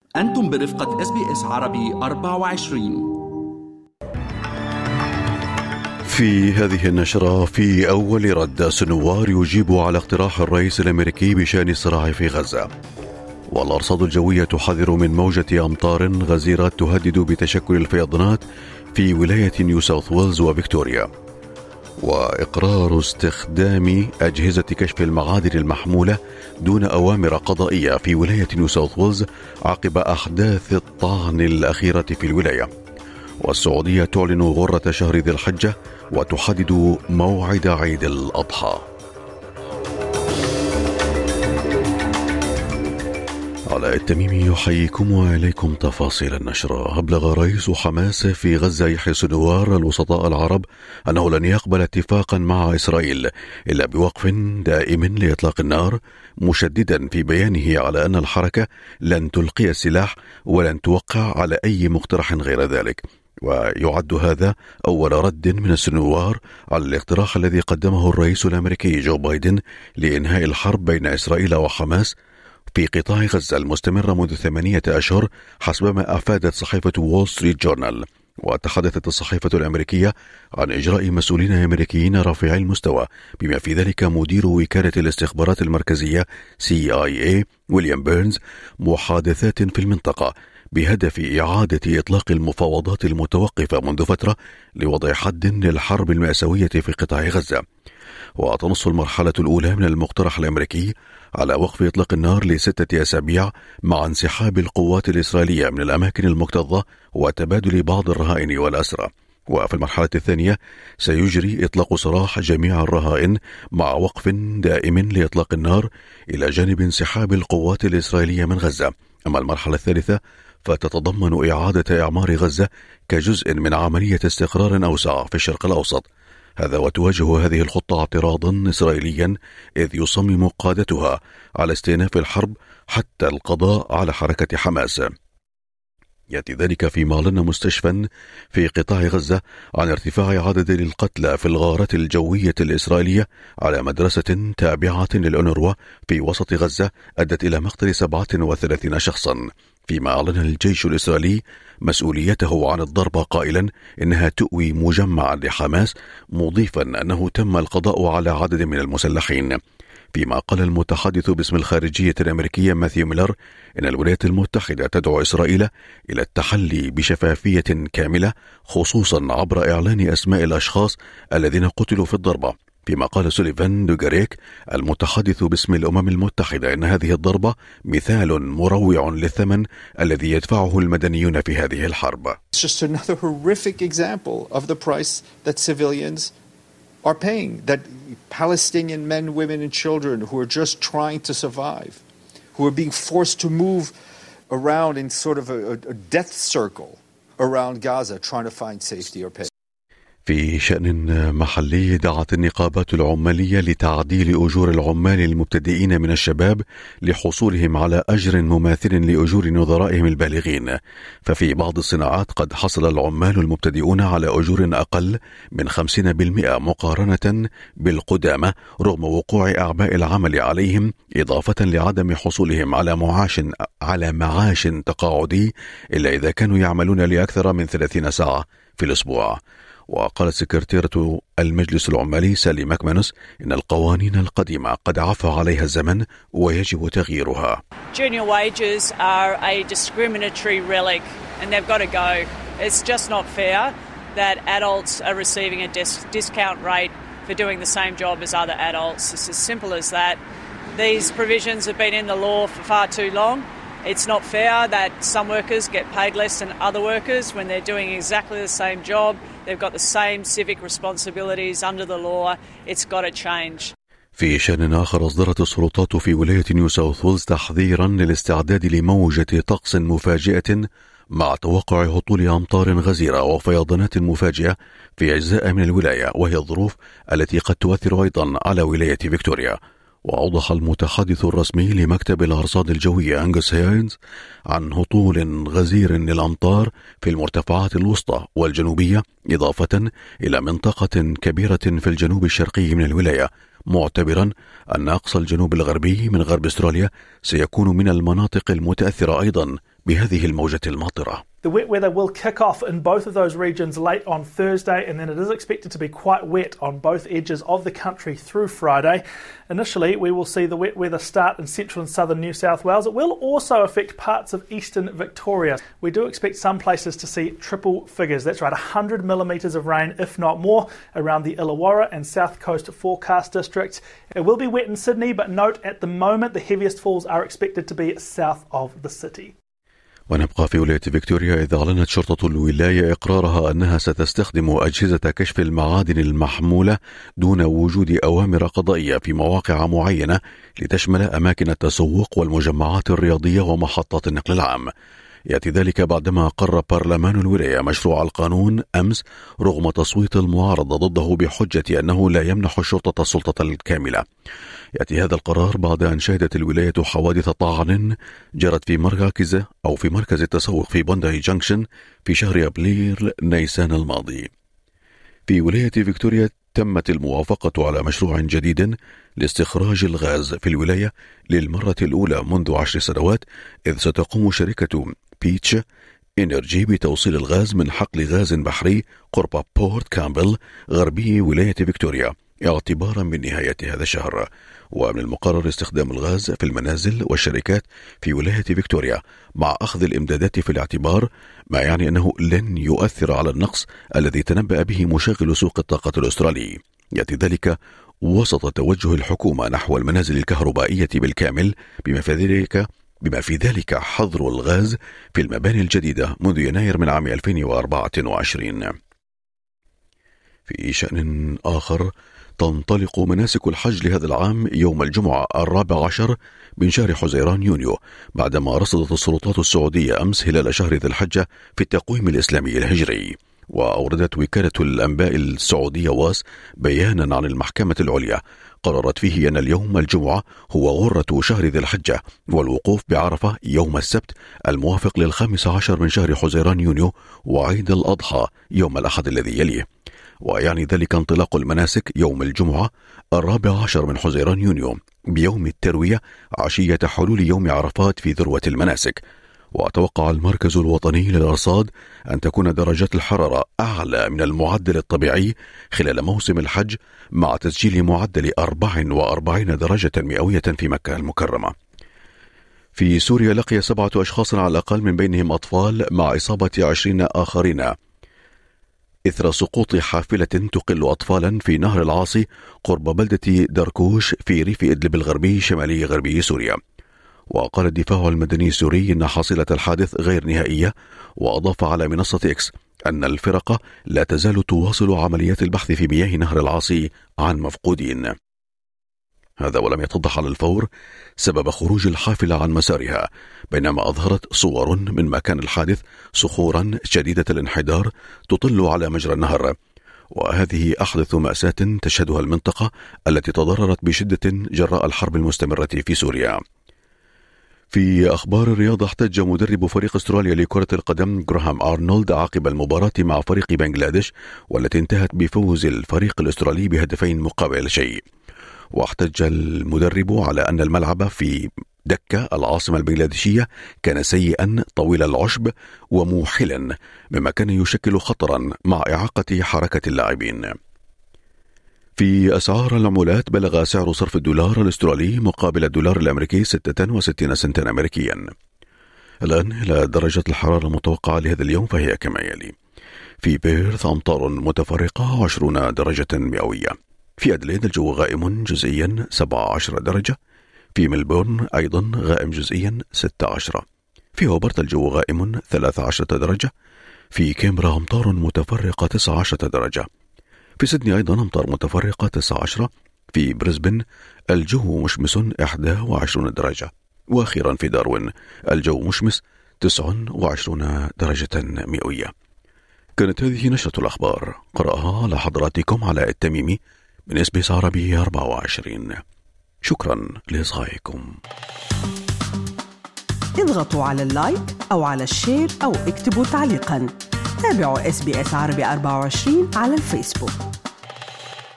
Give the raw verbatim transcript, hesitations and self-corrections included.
أنتم برفقة إس بي إس عربي أربعة وعشرين. في هذه النشرة: في أول رد، سنوار يجيب على اقتراح الرئيس الأمريكي بشأن الصراع في غزة. والأرصاد الجوية تحذر من موجة أمطار غزيرة تهدد بتشكل الفيضانات في ولاية نيو ساوث ويلز وفيكتوريا. وإقرار استخدام أجهزة كشف المعادن المحمولة دون أوامر قضائية في ولاية نيو ساوث ويلز عقب أحداث الطعن الأخيرة في الولاية. والسعودية تعلن غرة شهر ذي الحجة وتحدد موعد عيد الأضحى. علاء التميمي يحييكم وإليكم تفاصيل النشرة. أبلغ رئيس حماس في غزة يحيى سنوار الوسطاء العرب أنه لن يقبل اتفاقا مع إسرائيل إلا بوقف دائم لإطلاق النار، مشددا في بيانه على أن الحركة لن تلقي السلاح ولن توقع على أي مقترح غير ذلك. ويعد هذا أول رد من السنوار على الاقتراح الذي قدمه الرئيس الأمريكي جو بايدن لإنهاء الحرب بين إسرائيل وحماس في قطاع غزة المستمرة منذ ثمانية أشهر حسبما أفادت صحيفة وول ستريت جورنال. وتحدثت الصحيفة الأمريكية عن إجراء مسؤولين أمريكيين رافعي المستوى بما في ذلك مدير وكالة الاستخبارات المركزية سي آي إيه ويليام بيرنز محادثات في المنطقة بهدف إعادة إطلاق المفاوضات المتوقفة منذ فترة لوضع حد للحرب المأساوية في قطاع غزة. وتنص المرحلة الأولى من المقترح الأمريكي على وقف إطلاق النار لستة أسابيع مع انسحاب القوات الإسرائيلية من الأماكن المكتظة وتبادل بعض الرهائن والأسرى. وفي المرحلة الثانية سيجري إطلاق سراح جميع الرهائن مع وقف دائم لإطلاق النار إلى جانب انسحاب القوات الإسرائيلية من غزة. أما المرحلة الثالثة فتتضمن إعادة إعمار غزة كجزء من عملية استقرار أوسع في الشرق الأوسط. هذا وتواجه هذه الخطة اعتراضا إسرائيليا إذ يصمم قادتها على استئناف الحرب حتى القضاء على حركة حماس. يأتي ذلك فيما أعلن مستشفى في قطاع غزة عن ارتفاع عدد القتلى في الغارات الجوية الإسرائيلية على مدرسة تابعة للأونروا في وسط غزة أدت إلى مقتل سبعة وثلاثين شخصا، فيما أعلن الجيش الإسرائيلي مسؤوليته عن الضربة قائلا إنها تؤوي مجمعا لحماس، مضيفا أنه تم القضاء على عدد من المسلحين. فيما قال المتحدث باسم الخارجية الأمريكية ماثيو ميلر إن الولايات المتحدة تدعو إسرائيل إلى التحلي بشفافية كاملة خصوصا عبر إعلان أسماء الأشخاص الذين قتلوا في الضربة. فيما قال سوليفان دوغاريك المتحدث باسم الأمم المتحدة إن هذه الضربة مثال مروع للثمن الذي يدفعه المدنيون في هذه الحرب. It's just another horrific example of the price that civilians are paying, that Palestinian men, women and children who are just trying to survive, who are being forced to move around in sort of a, a death circle around Gaza trying to find safety or pay. في شأن محلي، دعت النقابات العمالية لتعديل أجور العمال المبتدئين من الشباب لحصولهم على أجر مماثل لأجور نظرائهم البالغين. ففي بعض الصناعات قد حصل العمال المبتدئون على أجور أقل من خمسين بالمئة مقارنة بالقدامى رغم وقوع أعباء العمل عليهم، إضافة لعدم حصولهم على معاش على معاش تقاعدي إلا إذا كانوا يعملون لأكثر من ثلاثين ساعة في الأسبوع. وقالت سكرتيرة المجلس العمالي سالي ماكمانوس إن القوانين القديمة قد عفى عليها الزمن ويجب تغييرها. Junior wages are a discriminatory relic and they've got to go. It's just not fair that adults are receiving a dis- discount rate for doing the same job as other adults. It's as simple as that. These provisions have been in the law for far too long. It's not fair that some workers get paid less than other workers when they're doing exactly the same job. They've got the same civic responsibilities under the law. It's got to change. في شأن آخر، أصدرت السلطات في ولاية نيو ساوث ويلز تحذيرا للاستعداد لموجة طقس مفاجئة مع توقع هطول أمطار غزيرة وفيضانات مفاجئة في أجزاء من الولاية، وهي الظروف التي قد تؤثر أيضا على ولاية فيكتوريا. وأوضح المتحدث الرسمي لمكتب الأرصاد الجوية أنغوس هاينز عن هطول غزير للأمطار في المرتفعات الوسطى والجنوبية، إضافة إلى منطقة كبيرة في الجنوب الشرقي من الولاية، معتبرا أن أقصى الجنوب الغربي من غرب أستراليا سيكون من المناطق المتأثرة أيضا بهذه الموجة الماطرة. The wet weather will kick off in both of those regions late on Thursday, and then it is expected to be quite wet on both edges of the country through Friday. Initially, we will see the wet weather start in central and southern New South Wales. It will also affect parts of eastern Victoria. We do expect some places to see triple figures. That's right, one hundred millimetres of rain, if not more, around the Illawarra and South Coast forecast districts. It will be wet in Sydney, but note at the moment the heaviest falls are expected to be south of the city. ونبقى في ولاية فيكتوريا، إذ أعلنت شرطة الولاية إقرارها أنها ستستخدم أجهزة كشف المعادن المحمولة دون وجود أوامر قضائية في مواقع معينة لتشمل أماكن التسوق والمجمعات الرياضية ومحطات النقل العام. يأتي ذلك بعدما أقر برلمان الولاية مشروع القانون أمس رغم تصويت المعارضة ضده بحجة أنه لا يمنح الشرطة السلطة الكاملة. يأتي هذا القرار بعد أن شهدت الولاية حوادث طعن جرت في مركز أو في مركز التسوق في بونداي جانكشن في شهر أبريل نيسان الماضي. في ولاية فيكتوريا تمت الموافقة على مشروع جديد لاستخراج الغاز في الولاية للمرة الأولى منذ عشر سنوات، إذ ستقوم شركة بيتش إنرجي بتوصيل الغاز من حقل غاز بحري قرب بورت كامبل غربي ولاية فيكتوريا اعتبارا من نهاية هذا الشهر. ومن المقرر استخدام الغاز في المنازل والشركات في ولاية فيكتوريا مع أخذ الإمدادات في الاعتبار، ما يعني أنه لن يؤثر على النقص الذي تنبأ به مشغل سوق الطاقة الأسترالي. يأتي ذلك وسط توجه الحكومة نحو المنازل الكهربائية بالكامل، بما في ذلك بما في ذلك حظر الغاز في المباني الجديدة منذ يناير من عام ألفين وأربعة وعشرين. في شأن آخر، تنطلق مناسك الحج لهذا العام يوم الجمعة الرابع عشر من شهر حزيران يونيو، بعدما رصدت السلطات السعودية أمس هلال شهر ذي الحجة في التقويم الإسلامي الهجري. وأوردت وكالة الأنباء السعودية واس بيانا عن المحكمة العليا قررت فيه أن اليوم الجمعة هو غرة شهر ذي الحجة، والوقوف بعرفة يوم السبت الموافق للخامس عشر من شهر حزيران يونيو، وعيد الأضحى يوم الأحد الذي يليه. ويعني ذلك انطلاق المناسك يوم الجمعة الرابع عشر من حزيران يونيو بيوم التروية عشية حلول يوم عرفات في ذروة المناسك. وتوقع المركز الوطني للأرصاد أن تكون درجات الحرارة أعلى من المعدل الطبيعي خلال موسم الحج، مع تسجيل معدل أربع وأربعين درجة مئوية في مكة المكرمة. في سوريا لقي سبعة أشخاص على الأقل من بينهم أطفال مع إصابة عشرين آخرين إثر سقوط حافلة تقل أطفالا في نهر العاصي قرب بلدة دركوش في ريف إدلب الغربي شمالي غربي سوريا. وقال الدفاع المدني السوري إن حاصلة الحادث غير نهائية، وأضاف على منصة إكس أن الفرقة لا تزال تواصل عمليات البحث في مياه نهر العاصي عن مفقودين. هذا ولم يتضح على الفور سبب خروج الحافلة عن مسارها، بينما أظهرت صور من مكان الحادث صخورا شديدة الانحدار تطل على مجرى النهر، وهذه أحدث مأساة تشهدها المنطقة التي تضررت بشدة جراء الحرب المستمرة في سوريا. في أخبار الرياضة، احتج مدرب فريق أستراليا لكرة القدم جراهام أرنولد عقب المباراة مع فريق بنغلاديش والتي انتهت بفوز الفريق الأسترالي بهدفين مقابل شيء. واحتج المدرب على أن الملعب في دكة العاصمة البنغلاديشية كان سيئا طويل العشب وموحلا، مما كان يشكل خطرا مع إعاقة حركة اللاعبين. في أسعار العملات، بلغ سعر صرف الدولار الأسترالي مقابل الدولار الأمريكي ستة وستين سنتا أمريكيا. الآن إلى درجة الحرارة المتوقعة لهذا اليوم فهي كما يلي: في بيرث أمطار متفرقة عشرون درجة مئوية، في أدليد الجو غائم جزئيا سبعة عشر درجة، في ملبورن أيضا غائم جزئيا ستة عشر، في هوبرت الجو غائم ثلاثة عشر درجة، في كامبرا أمطار متفرقة تسعة عشر درجة، في سيدني أيضا أمطار متفرقة تسعة عشر، في بريسبن الجو مشمس إحدى وعشرون درجة، وأخيرا في داروين الجو مشمس تسعة وعشرون درجة مئوية. كانت هذه نشرة الأخبار، قرأها على حضراتكم علاء التميمي من إس بي إس عربي أربعة وعشرين. شكرا لإصغائكم. اضغطوا على اللايك أو على الشير أو اكتبوا تعليقا. تابعوا إس بي إس عربي أربعة وعشرين على الفيسبوك.